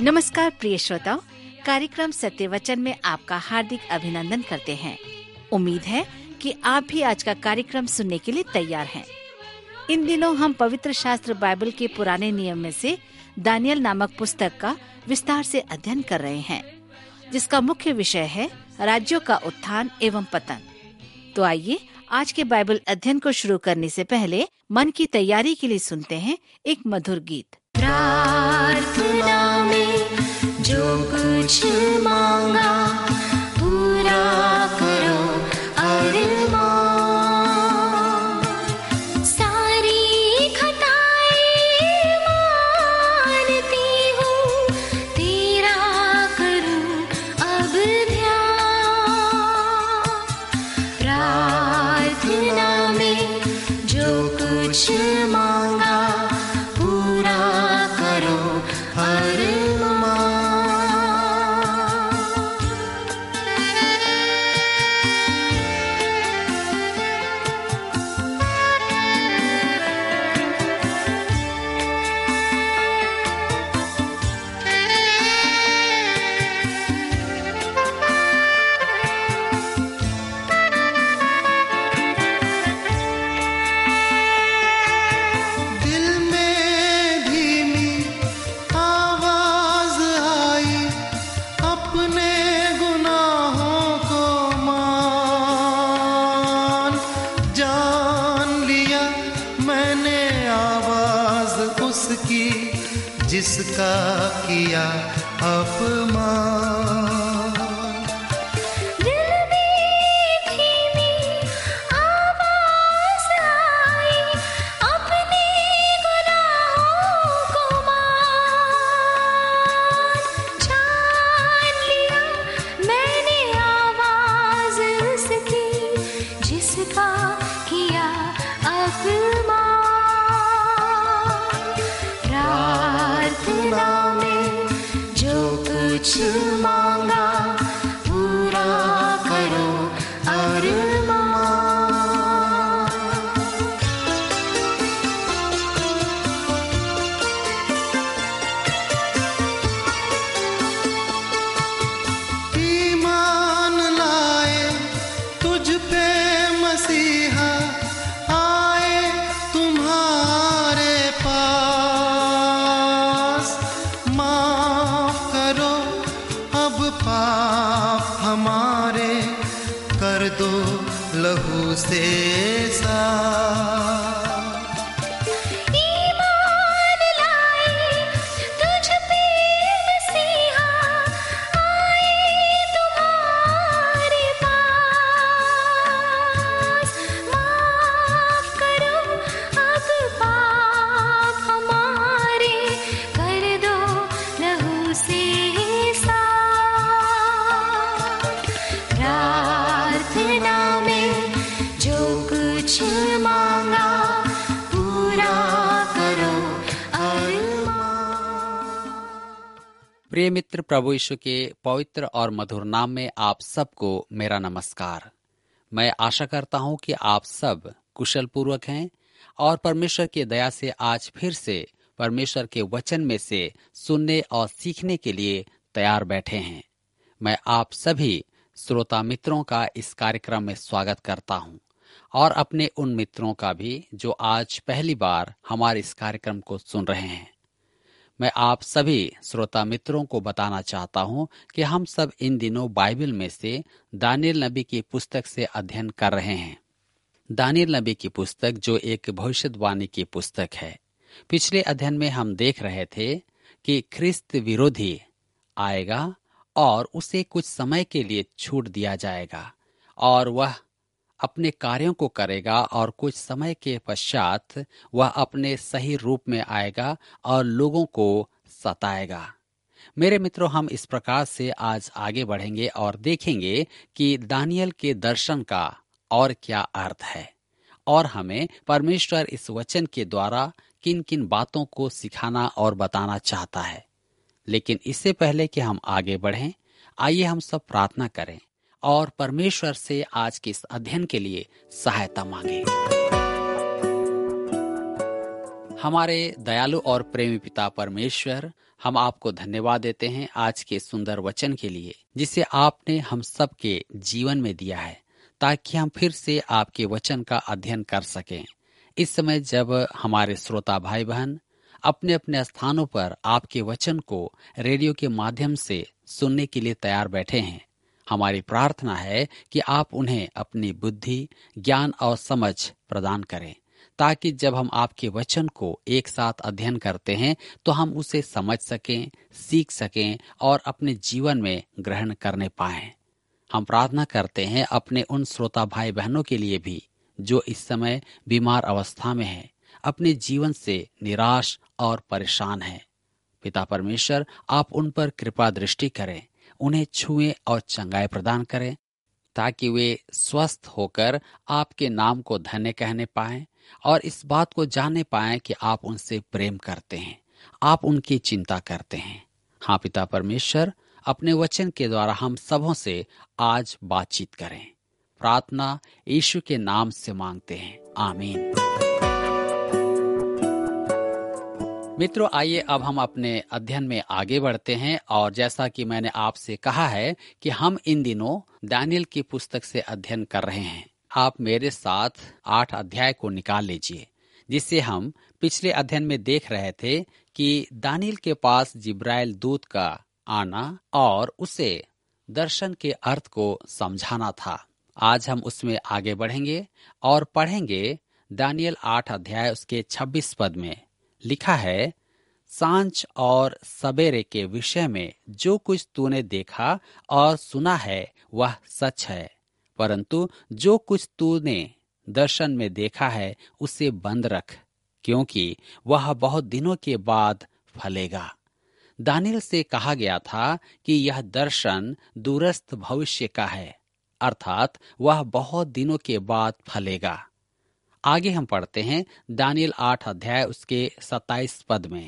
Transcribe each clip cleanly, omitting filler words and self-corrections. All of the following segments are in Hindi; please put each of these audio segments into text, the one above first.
नमस्कार प्रिय श्रोताओ, कार्यक्रम सत्य वचन में आपका हार्दिक अभिनंदन करते हैं। उम्मीद है कि आप भी आज का कार्यक्रम सुनने के लिए तैयार हैं। इन दिनों हम पवित्र शास्त्र बाइबल के पुराने नियम में से दानियल नामक पुस्तक का विस्तार से अध्ययन कर रहे हैं, जिसका मुख्य विषय है राज्यों का उत्थान एवं पतन। तो आइए आज के बाइबल अध्ययन को शुरू करने से पहले मन की तैयारी के लिए सुनते हैं एक मधुर गीत। प्रार्थना में जो कुछ मांगा पूरा करो अरमान, सारी खताएं मानती हूँ, तेरा करूँ अब ध्यान। प्रार्थना में जो कुछ मांगा पूरा करो जिसका किया अपमान। दिल में धीमी आवाज आई, अपने गुनाहों को मान। जान लिया मैंने आवाज उसकी, जिसका किया अपमान। प्रार्थना में जो कुछ मांगा पूरा करो अरमान। ईमान लाए तुझ पे मसीहा, आए तुम्हारे पास। माफ करो अब पाप हमारे, कर दो लहू से साफ। ईमान लाए तुझ पे मसीहा, आए तुम्हारे पास। माफ करो अब पाप हमारे, कर दो लहू से साफ। प्रार्थना में जो कुछ मांगा पूरा करो अरमान। प्रिय मित्र, प्रभु यीशु के पवित्र और मधुर नाम में आप सबको मेरा नमस्कार। मैं आशा करता हूं कि आप सब कुशल पूर्वक हैं और परमेश्वर की दया से आज फिर से परमेश्वर के वचन में से सुनने और सीखने के लिए तैयार बैठे हैं। मैं आप सभी श्रोता मित्रों का इस कार्यक्रम में स्वागत करता हूं और अपने उन मित्रों का भी जो आज पहली बार हमारे इस कार्यक्रम को सुन रहे हैं। मैं आप सभी श्रोता मित्रों को बताना चाहता हूं कि हम सब इन दिनों बाइबल में से दानियल नबी की पुस्तक से अध्ययन कर रहे हैं। दानियल नबी की पुस्तक जो एक भविष्यवाणी की पुस्तक है। पिछले अध्ययन में हम देख रहे थे कि ख्रिस्त विरोधी आएगा और उसे कुछ समय के लिए छूट दिया जाएगा और वह अपने कार्यों को करेगा और कुछ समय के पश्चात वह अपने सही रूप में आएगा और लोगों को सताएगा। मेरे मित्रों, हम इस प्रकार से आज आगे बढ़ेंगे और देखेंगे कि दानियल के दर्शन का और क्या अर्थ है और हमें परमेश्वर इस वचन के द्वारा किन किन बातों को सिखाना और बताना चाहता है। लेकिन इससे पहले कि हम आगे बढ़ें, आइए हम सब प्रार्थना करें और परमेश्वर से आज के इस अध्ययन के लिए सहायता मांगे। हमारे दयालु और प्रेमी पिता परमेश्वर, हम आपको धन्यवाद देते हैं आज के सुंदर वचन के लिए, जिसे आपने हम सब के जीवन में दिया है, ताकि हम फिर से आपके वचन का अध्ययन कर सकें। इस समय जब हमारे श्रोता भाई बहन अपने अपने स्थानों पर आपके वचन को रेडियो के माध्यम से सुनने के लिए तैयार बैठे हैं, हमारी प्रार्थना है कि आप उन्हें अपनी बुद्धि, ज्ञान और समझ प्रदान करें, ताकि जब हम आपके वचन को एक साथ अध्ययन करते हैं तो हम उसे समझ सकें, सीख सकें और अपने जीवन में ग्रहण करने पाएं। हम प्रार्थना करते हैं अपने उन श्रोता भाई बहनों के लिए भी जो इस समय बीमार अवस्था में हैं, अपने जीवन से निराश और परेशान हैं। पिता परमेश्वर, आप उन पर कृपा दृष्टि करें, उन्हें छुएं और चंगाई प्रदान करें, ताकि वे स्वस्थ होकर आपके नाम को धन्य कहने पाएं और इस बात को जानने पाएं कि आप उनसे प्रेम करते हैं, आप उनकी चिंता करते हैं। हाँ पिता परमेश्वर, अपने वचन के द्वारा हम सबों से आज बातचीत करें। प्रार्थना यीशु के नाम से मांगते हैं, आमीन। मित्रों, आइए अब हम अपने अध्ययन में आगे बढ़ते हैं। और जैसा कि मैंने आपसे कहा है कि हम इन दिनों दानियेल की पुस्तक से अध्ययन कर रहे हैं। आप मेरे साथ 8 अध्याय को निकाल लीजिए, जिसे हम पिछले अध्ययन में देख रहे थे कि दानियेल के पास जिब्राइल दूत का आना और उसे दर्शन के अर्थ को समझाना था। आज हम उसमें आगे बढ़ेंगे और पढ़ेंगे दानियेल 8 अध्याय उसके 26 पद में लिखा है, सांझ और सवेरे के विषय में जो कुछ तूने देखा और सुना है वह सच है, परंतु जो कुछ तूने दर्शन में देखा है उसे बंद रख, क्योंकि वह बहुत दिनों के बाद फलेगा। दानियेल से कहा गया था कि यह दर्शन दूरस्थ भविष्य का है, अर्थात वह बहुत दिनों के बाद फलेगा। आगे हम पढ़ते हैं दानियेल 8 अध्याय उसके 27 पद में,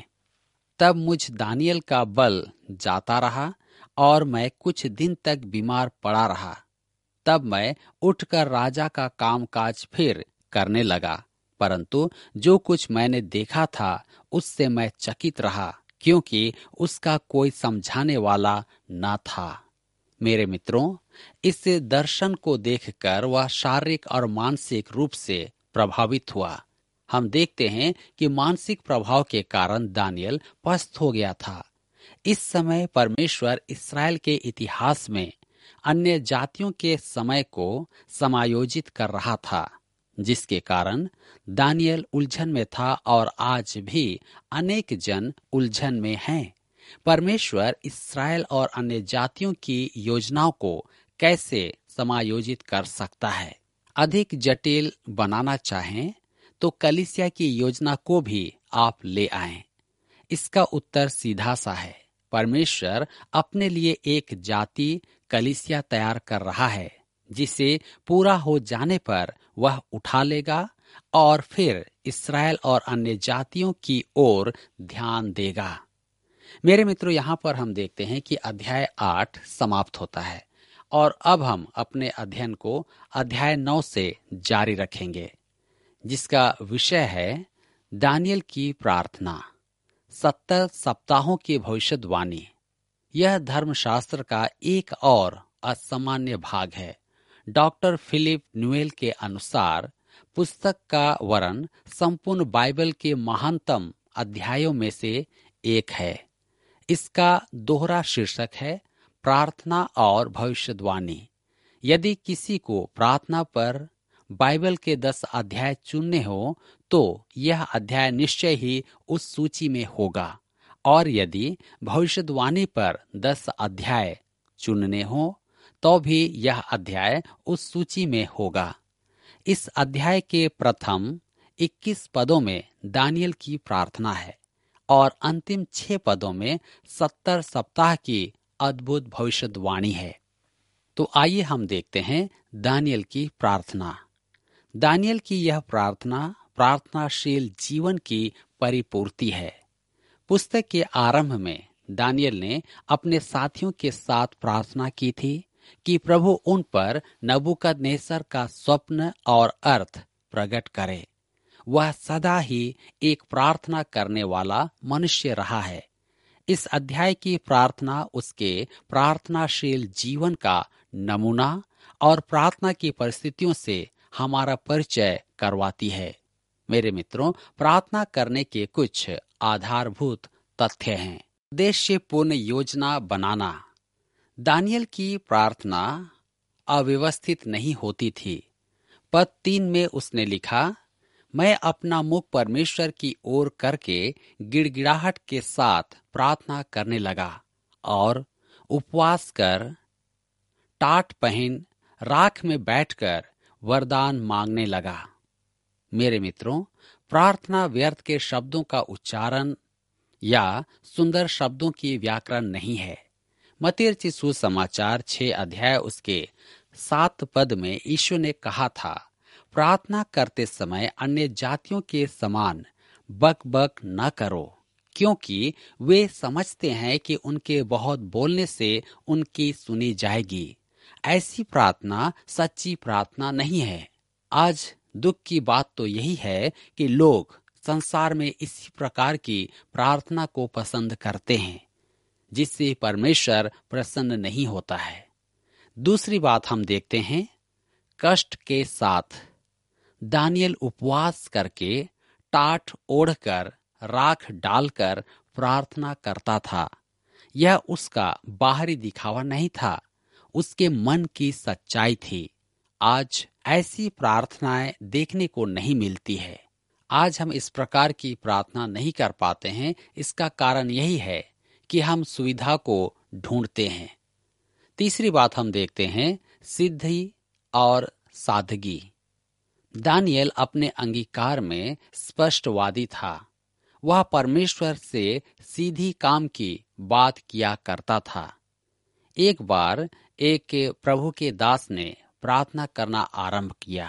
तब मुझ दानियेल का बल जाता रहा और मैं कुछ दिन तक बीमार पड़ा रहा। तब मैं उठकर राजा का कामकाज फिर करने लगा, परंतु जो कुछ मैंने देखा था उससे मैं चकित रहा, क्योंकि उसका कोई समझाने वाला न था। मेरे मित्रों, इस दर्शन को देखकर वह शारीरिक और मानसिक रूप से प्रभावित हुआ। हम देखते हैं कि मानसिक प्रभाव के कारण दानियेल पस्त हो गया था। इस समय परमेश्वर इस्राएल के इतिहास में अन्य जातियों के समय को समायोजित कर रहा था, जिसके कारण दानियेल उलझन में था और आज भी अनेक जन उलझन में हैं। परमेश्वर इस्राएल और अन्य जातियों की योजनाओं को कैसे समायोजित कर सकता है? अधिक जटिल बनाना चाहें तो कलीसिया की योजना को भी आप ले आएं। इसका उत्तर सीधा सा है, परमेश्वर अपने लिए एक जाति कलीसिया तैयार कर रहा है, जिसे पूरा हो जाने पर वह उठा लेगा और फिर इस्राएल और अन्य जातियों की ओर ध्यान देगा। मेरे मित्रों, यहाँ पर हम देखते हैं कि अध्याय 8 समाप्त होता है और अब हम अपने अध्ययन को अध्याय 9 से जारी रखेंगे, जिसका विषय है दानियेल की प्रार्थना, 70 सप्ताहों की भविष्यवाणी। यह धर्मशास्त्र का एक और असामान्य भाग है। डॉक्टर फिलिप न्यूएल के अनुसार पुस्तक का वर्णन संपूर्ण बाइबल के महानतम अध्यायों में से एक है। इसका दोहरा शीर्षक है प्रार्थना और भविष्यवाणी। यदि किसी को प्रार्थना पर बाइबल के 10 अध्याय चुनने हो तो यह अध्याय निश्चय ही उस सूची में होगा, और यदि भविष्यवाणी पर 10 अध्याय चुनने हो तो भी यह अध्याय उस सूची में होगा। इस अध्याय के प्रथम 21 पदों में दानियेल की प्रार्थना है और अंतिम 6 पदों में 70 सप्ताह की अद्भुत भविष्यवाणी है। तो आइए हम देखते हैं दानियेल की प्रार्थना। दानियेल की यह प्रार्थना प्रार्थनाशील जीवन की परिपूर्ति है। पुस्तक के आरंभ में दानियेल ने अपने साथियों के साथ प्रार्थना की थी कि प्रभु उन पर नबूकदनेस्सर का स्वप्न और अर्थ प्रकट करे। वह सदा ही एक प्रार्थना करने वाला मनुष्य रहा है। इस अध्याय की प्रार्थना उसके प्रार्थनाशील जीवन का नमूना और प्रार्थना की परिस्थितियों से हमारा परिचय करवाती है। मेरे मित्रों, प्रार्थना करने के कुछ आधारभूत तथ्य हैं। उद्देश्यपूर्ण योजना बनाना। दानियल की प्रार्थना अव्यवस्थित नहीं होती थी। पद 3 में उसने लिखा, मैं अपना मुख परमेश्वर की ओर करके गिड़गिड़ाहट के साथ प्रार्थना करने लगा और उपवास कर, टाट पहन, राख में बैठकर वरदान मांगने लगा। मेरे मित्रों, प्रार्थना व्यर्थ के शब्दों का उच्चारण या सुंदर शब्दों की व्याकरण नहीं है। मत्ती रचित सुसमाचार 6 अध्याय उसके 7 पद में यीशु ने कहा था, प्रार्थना करते समय अन्य जातियों के समान बक बक न करो, क्योंकि वे समझते हैं कि उनके बहुत बोलने से उनकी सुनी जाएगी। ऐसी प्रार्थना सच्ची प्रार्थना नहीं है। आज दुख की बात तो यही है कि लोग संसार में इसी प्रकार की प्रार्थना को पसंद करते हैं, जिससे परमेश्वर प्रसन्न नहीं होता है। दूसरी बात हम देखते हैं, कष्ट के साथ दानियल उपवास करके, टाट ओढ़कर, राख डालकर प्रार्थना करता था। यह उसका बाहरी दिखावा नहीं था, उसके मन की सच्चाई थी। आज ऐसी प्रार्थनाएं देखने को नहीं मिलती है। आज हम इस प्रकार की प्रार्थना नहीं कर पाते हैं। इसका कारण यही है कि हम सुविधा को ढूंढते हैं। तीसरी बात हम देखते हैं, सिद्धि और सादगी। दानियल अपने अंगीकार में स्पष्टवादी था। वह परमेश्वर से सीधी काम की बात किया करता था। एक बार एक प्रभु के दास ने प्रार्थना करना आरंभ किया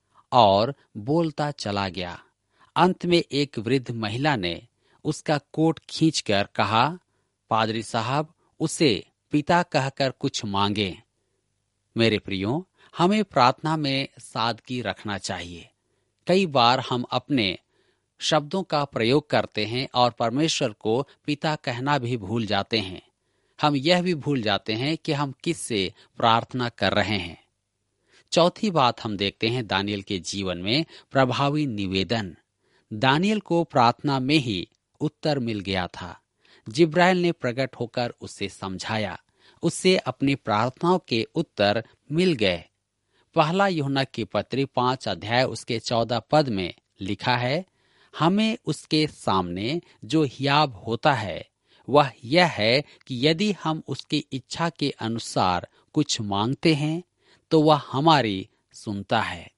और बोलता चला गया। अंत में एक वृद्ध महिला ने उसका कोट खींचकर कहा, पादरी साहब, उसे पिता कहकर कुछ मांगे। मेरे प्रियो, हमें प्रार्थना में सादगी रखना चाहिए। कई बार हम अपने शब्दों का प्रयोग करते हैं और परमेश्वर को पिता कहना भी भूल जाते हैं। हम यह भी भूल जाते हैं कि हम किससे प्रार्थना कर रहे हैं। चौथी बात हम देखते हैं, दानियल के जीवन में प्रभावी निवेदन। दानियल को प्रार्थना में ही उत्तर मिल गया था। जिब्राइल ने प्रकट होकर उससे समझाया। उससे अपनी प्रार्थनाओं के उत्तर मिल गए। पहला यूहन्ना की पत्री 5 अध्याय उसके 14 पद में लिखा है, हमें उसके सामने जो हियाब होता है वह यह है कि यदि हम उसकी इच्छा के अनुसार कुछ मांगते हैं तो वह हमारी सुनता है।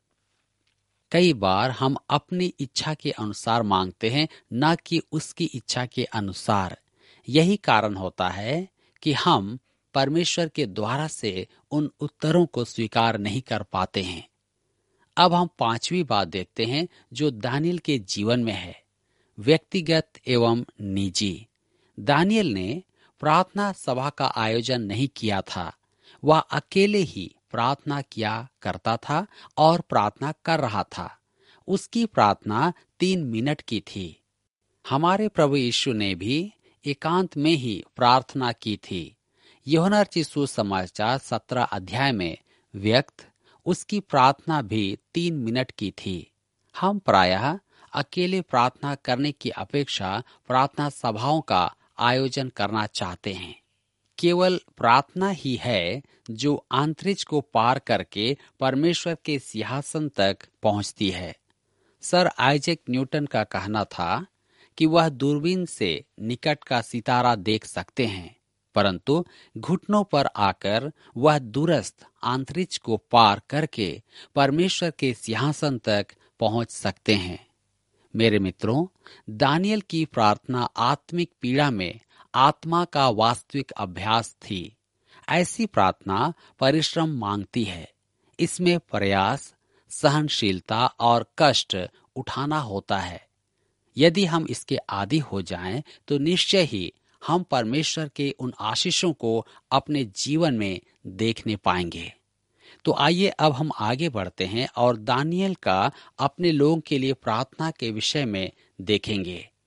कई बार हम अपनी इच्छा के अनुसार मांगते हैं, न कि उसकी इच्छा के अनुसार। यही कारण होता है कि हम परमेश्वर के द्वारा से उन उत्तरों को स्वीकार नहीं कर पाते हैं। अब हम पांचवी बात देखते हैं जो दानियल के जीवन में है, व्यक्तिगत एवं निजी। दानियल ने प्रार्थना सभा का आयोजन नहीं किया था। वह अकेले ही प्रार्थना किया करता था और प्रार्थना कर रहा था। उसकी प्रार्थना 3 मिनट की थी। हमारे प्रभु यीशु ने भी एकांत में ही प्रार्थना की थी। यूहन्ना रचित सुसमाचार 17 अध्याय में व्यक्त उसकी प्रार्थना भी 3 मिनट की थी। हम प्रायः अकेले प्रार्थना करने की अपेक्षा प्रार्थना सभाओं का आयोजन करना चाहते हैं। केवल प्रार्थना ही है जो आंतरिक को पार करके परमेश्वर के सिंहासन तक पहुंचती है। सर आइजैक न्यूटन का कहना था कि वह दूरबीन से निकट का सितारा देख सकते हैं, परंतु घुटनों पर आकर वह दूरस्थ आंतरिक को पार करके परमेश्वर के सिंहासन तक पहुंच सकते हैं। मेरे मित्रों, दानियल की प्रार्थना आत्मिक पीड़ा में आत्मा का वास्तविक अभ्यास थी। ऐसी प्रार्थना परिश्रम मांगती है। इसमें प्रयास, सहनशीलता और कष्ट उठाना होता है। यदि हम इसके आदी हो जाएं, तो निश्चय ही हम परमेश्वर के उन आशीषों को अपने जीवन में देखने पाएंगे। तो आइए अब हम आगे बढ़ते हैं और दानियल का अपने लोगों के लिए प्रार्थना के विषय में देखेंगे।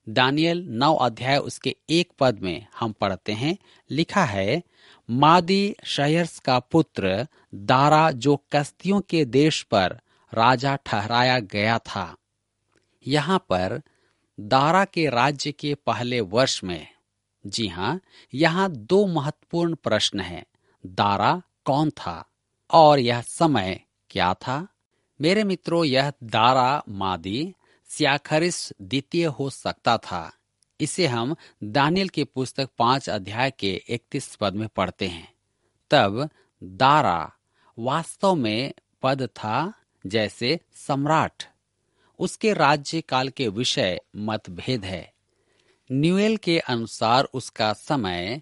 दानियल 9 अध्याय उसके 1 पद में हम पढ़ते हैं, लिखा है, मादी शयर्स का पुत्र दारा जो कसदियों के देश पर राजा ठहराया गया था। यहाँ पर दारा के राज्य के पहले वर्ष में, जी हाँ, यहाँ 2 महत्वपूर्ण प्रश्न हैं। दारा कौन था और यह समय क्या था? मेरे मित्रों, यह दारा मादी स्याखरिस द्वितीय हो सकता था। इसे हम दानियल की पुस्तक 5 अध्याय के 31 पद में पढ़ते हैं। तब दारा वास्तव में पद था जैसे सम्राट। उसके राज्य काल के विषय मतभेद है। न्यूएल के अनुसार उसका समय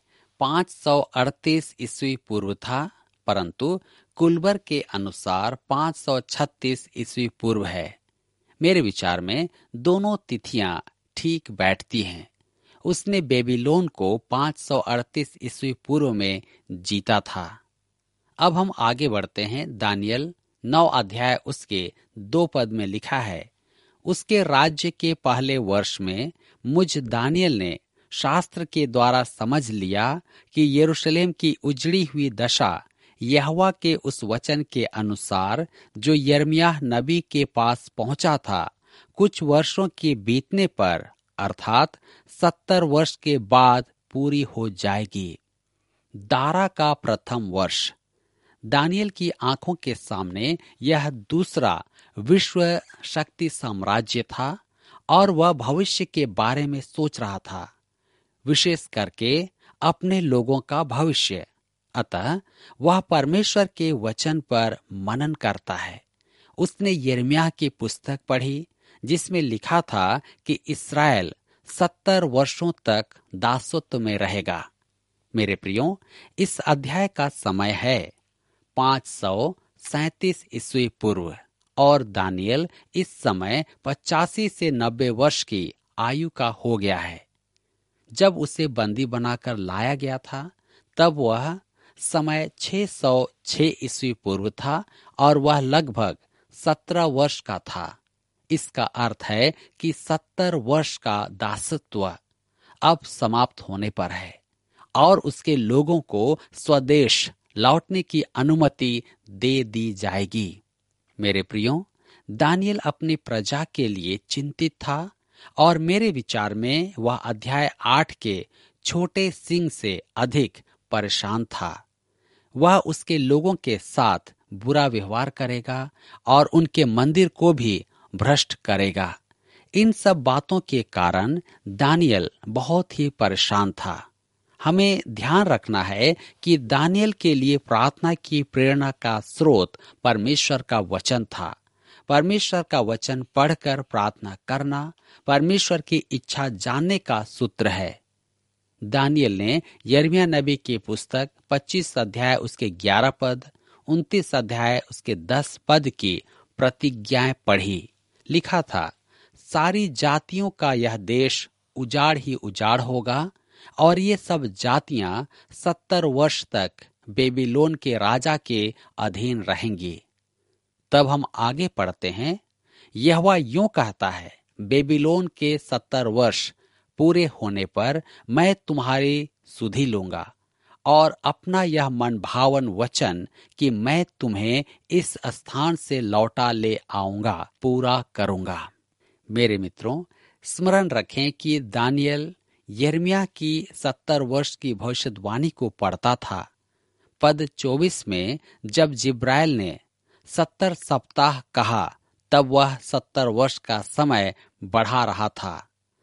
538 ईस्वी पूर्व था, परंतु कुलबर के अनुसार 536 ईस्वी पूर्व है। मेरे विचार में दोनों तिथियां ठीक बैठती हैं। उसने बेबीलोन को 538 ईस्वी पूर्व में जीता था। अब हम आगे बढ़ते हैं। दानियल 9 अध्याय उसके 2 पद में लिखा है, उसके राज्य के पहले वर्ष में मुझ दानियल ने शास्त्र के द्वारा समझ लिया कि यरूशलेम की उजड़ी हुई दशा यहोवा के उस वचन के अनुसार जो यिर्मयाह नबी के पास पहुंचा था, कुछ वर्षों के बीतने पर अर्थात 70 वर्ष के बाद पूरी हो जाएगी। दारा का प्रथम वर्ष। दानियल की आंखों के सामने यह दूसरा विश्व शक्ति साम्राज्य था और वह भविष्य के बारे में सोच रहा था, विशेष करके अपने लोगों का भविष्य। अतः वह परमेश्वर के वचन पर मनन करता है। उसने यिर्मयाह की पुस्तक पढ़ी जिसमें लिखा था कि इस्राएल 70 वर्षों तक दासत्व में रहेगा। मेरे प्रियो, इस अध्याय का समय है 537 ईस्वी पूर्व और दानियल इस समय 85 से 90 वर्ष की आयु का हो गया है। जब उसे बंदी बनाकर लाया गया था तब वह समय 606 ईस्वी पूर्व था और वह लगभग 17 वर्ष का था। इसका अर्थ है कि 70 वर्ष का दासत्व अब समाप्त होने पर है और उसके लोगों को स्वदेश लौटने की अनुमति दे दी जाएगी। मेरे प्रियो, दानियल अपनी प्रजा के लिए चिंतित था और मेरे विचार में वह अध्याय 8 के छोटे सिंह से अधिक परेशान था। वह उसके लोगों के साथ बुरा व्यवहार करेगा और उनके मंदिर को भी भ्रष्ट करेगा। इन सब बातों के कारण दानियल बहुत ही परेशान था। हमें ध्यान रखना है कि दानियल के लिए प्रार्थना की प्रेरणा का स्रोत परमेश्वर का वचन था। परमेश्वर का वचन पढ़कर प्रार्थना करना परमेश्वर की इच्छा जानने का सूत्र है। दानियल ने यिर्मयाह नबी की पुस्तक 25 अध्याय उसके 11 पद, 29 अध्याय उसके 10 पद की प्रतिज्ञाएं पढ़ी। लिखा था, सारी जातियों का यह देश उजाड़ ही उजाड़ होगा और ये सब जातियां 70 वर्ष तक बेबीलोन के राजा के अधीन रहेंगी। तब हम आगे पढ़ते हैं, यहोवा यूं कहता है, बेबीलोन के 70 वर्ष पूरे होने पर मैं तुम्हारी सुधि लूंगा और अपना यह मन भावन वचन कि मैं तुम्हें इस स्थान से लौटा ले आऊंगा पूरा करूंगा। मेरे मित्रों, स्मरण रखें कि दानियल यिर्मयाह की 70 वर्ष की भविष्यवाणी को पढ़ता था। पद 24 में जब जिब्राइल ने 70 सप्ताह कहा तब वह 70 वर्ष का समय बढ़ा रहा था।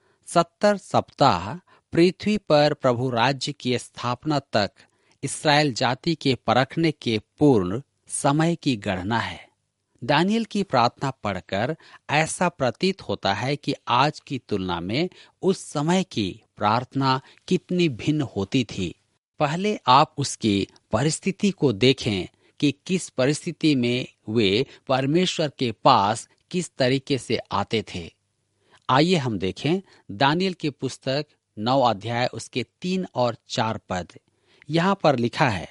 70 सप्ताह पृथ्वी पर प्रभु राज्य की स्थापना तक इस्राएल जाति के परखने के पूर्ण समय की गणना है। दानियल की प्रार्थना पढ़कर ऐसा प्रतीत होता है कि आज की तुलना में उस समय की प्रार्थना कितनी भिन्न होती थी। पहले आप उसकी परिस्थिति को देखें कि किस परिस्थिति में वे परमेश्वर के पास किस तरीके से आते थे। आइए हम देखें दानियल की पुस्तक 9 अध्याय उसके 3 और 4 पद। यहाँ पर लिखा है,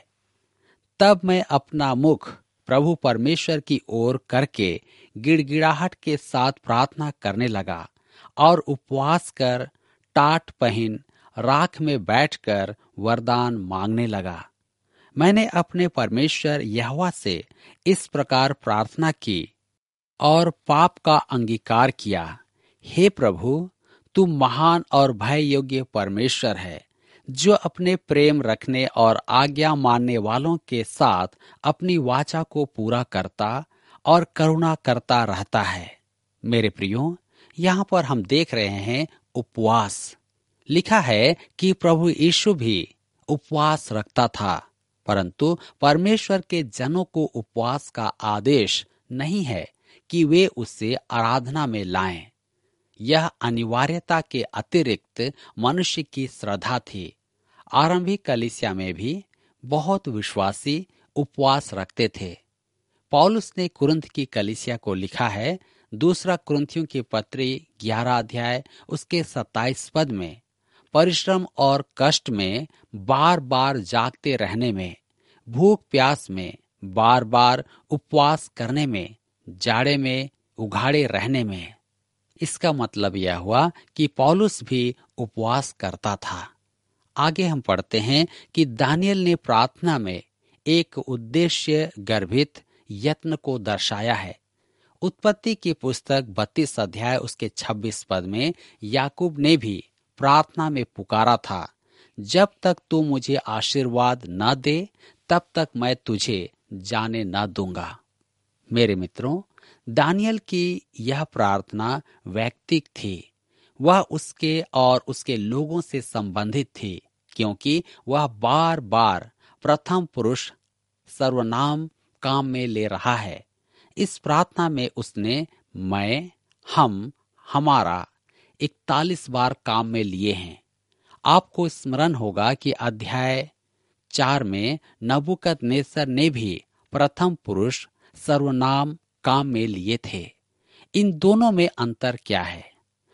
तब मैं अपना मुख प्रभु परमेश्वर की ओर करके गिड़गिड़ाहट के साथ प्रार्थना करने लगा और उपवास कर टाट पहन राख में बैठकर वरदान मांगने लगा। मैंने अपने परमेश्वर यहोवा से इस प्रकार प्रार्थना की और पाप का अंगीकार किया, हे प्रभु, तू महान और भय योग्य परमेश्वर है, जो अपने प्रेम रखने और आज्ञा मानने वालों के साथ अपनी वाचा को पूरा करता और करुणा करता रहता है। मेरे प्रियो, यहाँ पर हम देख रहे हैं उपवास। लिखा है कि प्रभु यीशु भी उपवास रखता था, परंतु परमेश्वर के जनों को उपवास का आदेश नहीं है कि वे उसे आराधना में लाएं। यह अनिवार्यता के अतिरिक्त मनुष्य की श्रद्धा थी। आरंभिक कलीसिया में भी बहुत विश्वासी उपवास रखते थे। पौलुस ने कुरिन्थ की कलीसिया को लिखा है, दूसरा कुरिन्थियों की पत्री 11 अध्याय उसके 27 पद में, परिश्रम और कष्ट में, बार बार जागते रहने में, भूख प्यास में, बार बार उपवास करने में, जाड़े में उघाड़े रहने में। इसका मतलब यह हुआ कि पौलुस भी उपवास करता था। आगे हम पढ़ते हैं कि दानियल ने प्रार्थना में एक उद्देश्य गर्भित यत्न को दर्शाया है। उत्पत्ति की पुस्तक 32 अध्याय उसके 26 पद में याकूब ने भी प्रार्थना में पुकारा था, जब तक तू मुझे आशीर्वाद न दे तब तक मैं तुझे जाने न दूंगा। मेरे मित्रों, दानियल की यह प्रार्थना वैयक्तिक थी। वह उसके और उसके लोगों से संबंधित थी, क्योंकि वह बार बार प्रथम पुरुष सर्वनाम काम में ले रहा है। इस प्रार्थना में उसने मैं, हम, हमारा 41 बार काम में लिए हैं। आपको स्मरण होगा कि अध्याय 4 में नबूकदनेस्सर ने भी प्रथम पुरुष सर्वनाम काम में लिए थे। इन दोनों में अंतर क्या है?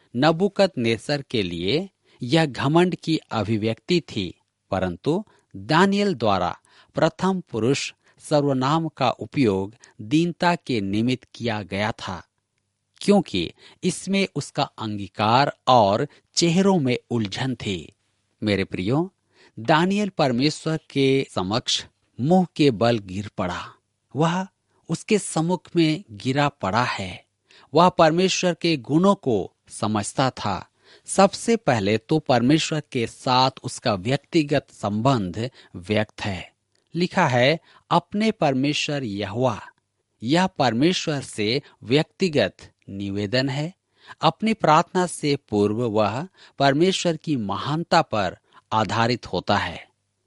नबूकदनेस्सर के लिए यह घमंड की अभिव्यक्ति थी, परंतु दानियल द्वारा प्रथम पुरुष सर्वनाम का उपयोग दीनता के निमित्त किया गया था, क्योंकि इसमें उसका अंगीकार और चेहरों में उलझन थी। मेरे प्रियो, दानियल परमेश्वर के समक्ष मुंह के बल गिर पड़ा। वह उसके सम्मुख में गिरा पड़ा है। वह परमेश्वर के गुणों को समझता था। सबसे पहले तो परमेश्वर के साथ उसका व्यक्तिगत संबंध व्यक्त है। लिखा है, अपने परमेश्वर यहोवा। यह परमेश्वर से व्यक्तिगत निवेदन है। अपनी प्रार्थना से पूर्व वह परमेश्वर की महानता पर आधारित होता है।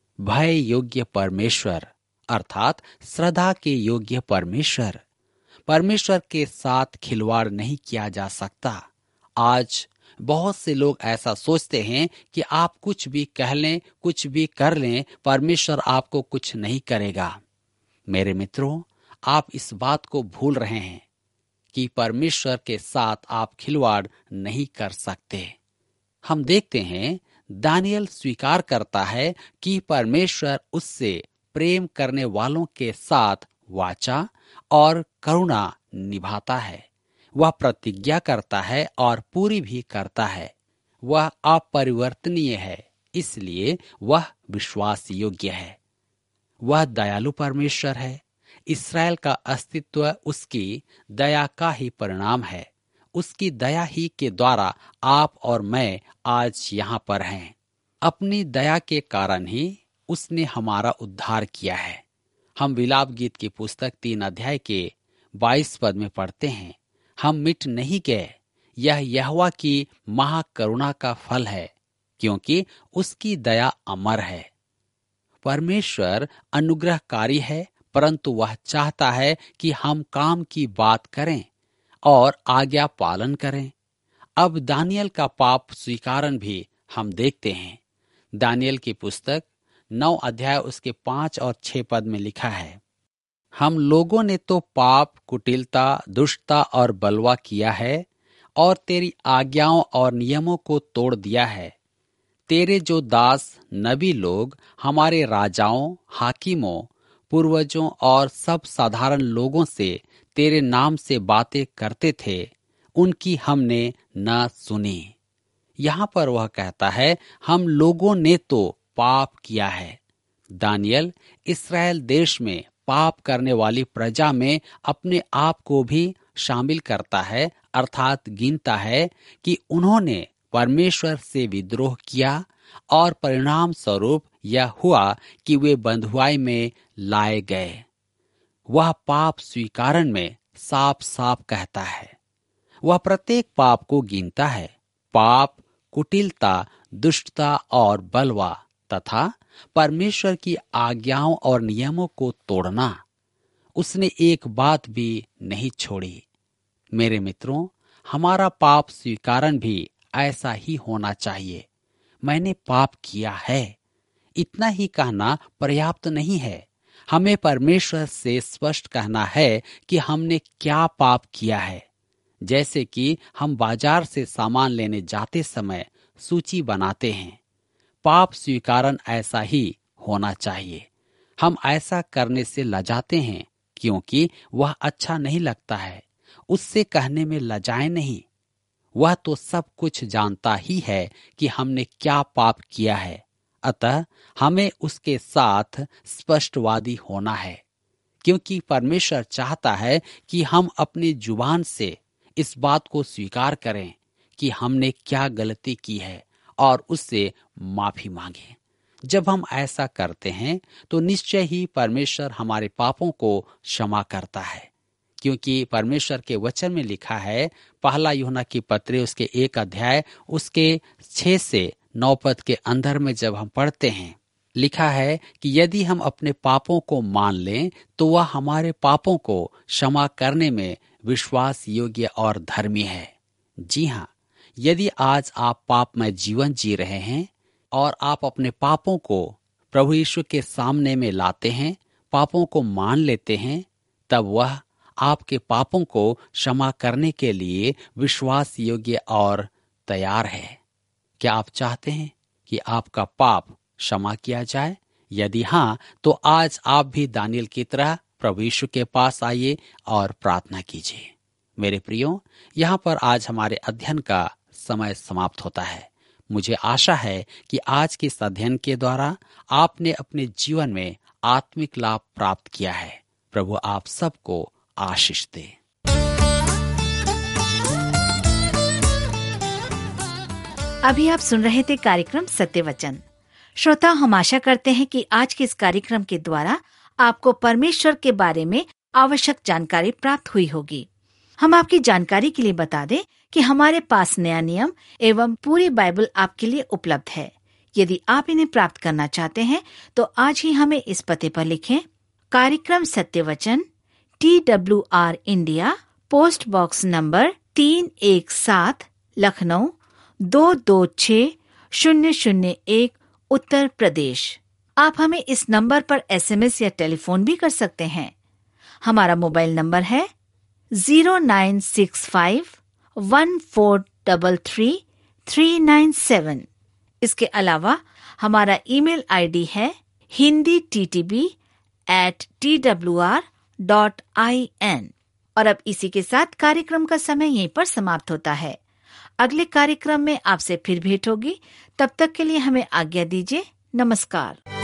भय योग्य परमेश्वर अर्थात श्रद्धा के योग्य परमेश्वर। परमेश्वर के साथ खिलवाड़ नहीं किया जा सकता। आज बहुत से लोग ऐसा सोचते हैं कि आप कुछ भी कह लें, कुछ भी कर लें, परमेश्वर आपको कुछ नहीं करेगा। मेरे मित्रों, आप इस बात को भूल रहे हैं कि परमेश्वर के साथ आप खिलवाड़ नहीं कर सकते। हम देखते हैं दानियल स्वीकार करता है कि परमेश्वर उससे प्रेम करने वालों के साथ वाचा और करुणा निभाता है। वह प्रतिज्ञा करता है और पूरी भी करता है। वह अपरिवर्तनीय है, इसलिए वह विश्वास योग्य है। वह दयालु परमेश्वर है। इस्राएल का अस्तित्व उसकी दया का ही परिणाम है। उसकी दया ही के द्वारा आप और मैं आज यहाँ पर हैं। अपनी दया के कारण ही उसने हमारा उद्धार किया है। हम विलाप गीत की पुस्तक 3 अध्याय के 22 पद में पढ़ते हैं, हम मिट नहीं गए, यह यहोवा की महाकरुणा का फल है, क्योंकि उसकी दया अमर है। परमेश्वर अनुग्रहकारी है, परंतु वह चाहता है कि हम काम की बात करें और आज्ञा पालन करें। अब दानियल का पाप स्वीकारण भी हम देखते हैं। दानियल की पुस्तक 9 अध्याय उसके 5 और 6 पद में लिखा है, हम लोगों ने तो पाप, कुटिलता, दुष्टता और बलवा किया है और तेरी आज्ञाओं और नियमों को तोड़ दिया है। तेरे जो दास नबी लोग हमारे राजाओं, हाकिमों, पूर्वजों और सब साधारण लोगों से तेरे नाम से बातें करते थे, उनकी हमने न सुनी। यहाँ पर वह कहता है, हम लोगों ने तो पाप किया है। दानियल इस्राएल देश में पाप करने वाली प्रजा में अपने आप को भी शामिल करता है, अर्थात गिनता है कि उन्होंने परमेश्वर से विद्रोह किया और परिणाम स्वरूप यह हुआ कि वे बंधुआई में लाए गए। वह पाप स्वीकारण में साफ साफ कहता है। वह प्रत्येक पाप को गिनता है। पाप, कुटिलता, दुष्टता और बलवा तथा परमेश्वर की आज्ञाओं और नियमों को तोड़ना, उसने एक बात भी नहीं छोड़ी। मेरे मित्रों, हमारा पाप स्वीकारण भी ऐसा ही होना चाहिए। मैंने पाप किया है, इतना ही कहना पर्याप्त नहीं है। हमें परमेश्वर से स्पष्ट कहना है कि हमने क्या पाप किया है। जैसे कि हम बाजार से सामान लेने जाते समय सूची बनाते हैं, पाप स्वीकारण ऐसा ही होना चाहिए। हम ऐसा करने से लजाते हैं क्योंकि वह अच्छा नहीं लगता है। उससे कहने में लजाएं नहीं। वह तो सब कुछ जानता ही है कि हमने क्या पाप किया है। अतः हमें उसके साथ स्पष्टवादी होना है, क्योंकि परमेश्वर चाहता है कि हम अपनी जुबान से इस बात को स्वीकार करें कि हमने क्या गलती की है और उससे माफी मांगे। जब हम ऐसा करते हैं तो निश्चय ही परमेश्वर हमारे पापों को क्षमा करता है, क्योंकि परमेश्वर के वचन में लिखा है, पहला यूहन्ना की पत्री उसके 1 अध्याय उसके 6 से 9 पद के अंदर में जब हम पढ़ते हैं, लिखा है कि यदि हम अपने पापों को मान लें तो वह हमारे पापों को क्षमा करने में विश्वास योग्य और धर्मी है। जी हाँ, यदि आज आप पापमय जीवन जी रहे हैं और आप अपने पापों को प्रभु यीशु के सामने में लाते हैं, पापों को मान लेते हैं, तब वह आपके पापों को क्षमा करने के लिए विश्वास योग्य और तैयार है। क्या आप चाहते हैं कि आपका पाप क्षमा किया जाए? यदि हाँ, तो आज आप भी दानियल की तरह प्रभु यीशु के पास आइए और प्रार्थना कीजिए। मेरे प्रियो, यहाँ पर आज हमारे अध्ययन का समय समाप्त होता है। मुझे आशा है कि आज के इस अध्ययन के द्वारा आपने अपने जीवन में आत्मिक लाभ प्राप्त किया है। प्रभु आप सबको आशीष दे। अभी आप सुन रहे थे कार्यक्रम सत्य वचन। श्रोता, हम आशा करते हैं कि आज के इस कार्यक्रम के द्वारा आपको परमेश्वर के बारे में आवश्यक जानकारी प्राप्त हुई होगी। हम आपकी जानकारी के लिए बता दें कि हमारे पास नया नियम एवं पूरी बाइबल आपके लिए उपलब्ध है। यदि आप इन्हें प्राप्त करना चाहते हैं तो आज ही हमें इस पते पर लिखें। कार्यक्रम Satya Vachan, TWR India, post box number 317, Lucknow 226001, Uttar Pradesh. आप हमें इस नंबर पर SMS या टेलीफोन भी कर सकते हैं। हमारा मोबाइल नंबर है 09651433 इसके अलावा हमारा ईमेल ID है hindi@twr.in। और अब इसी के साथ कार्यक्रम का समय यहीं पर समाप्त होता है। अगले कार्यक्रम में आपसे फिर भेंट होगी। तब तक के लिए हमें आज्ञा दीजिए। नमस्कार।